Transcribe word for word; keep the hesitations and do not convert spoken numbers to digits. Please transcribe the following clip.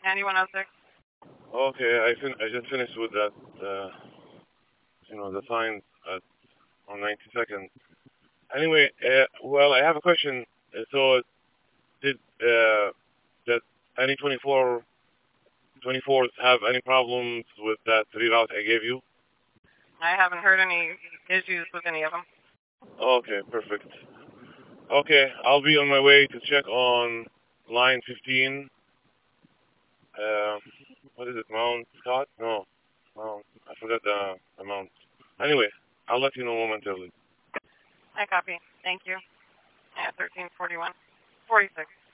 ninety-one oh six. Okay, I fin- I just finished with that. Uh, you know, the sign at on ninety-second. Anyway, uh, well, I have a question. Uh, So, did uh, that any twenty-four twenty-fours have any problems with that reroute I gave you? I haven't heard any issues with any of them. Okay, perfect. Okay, I'll be on my way to check on line fifteen. Uh, what is it, Mount Scott? No, Mount. I forgot the amount. Anyway, I'll let you know momentarily. I copy. Thank you. Yeah, thirteen forty-one. forty-six.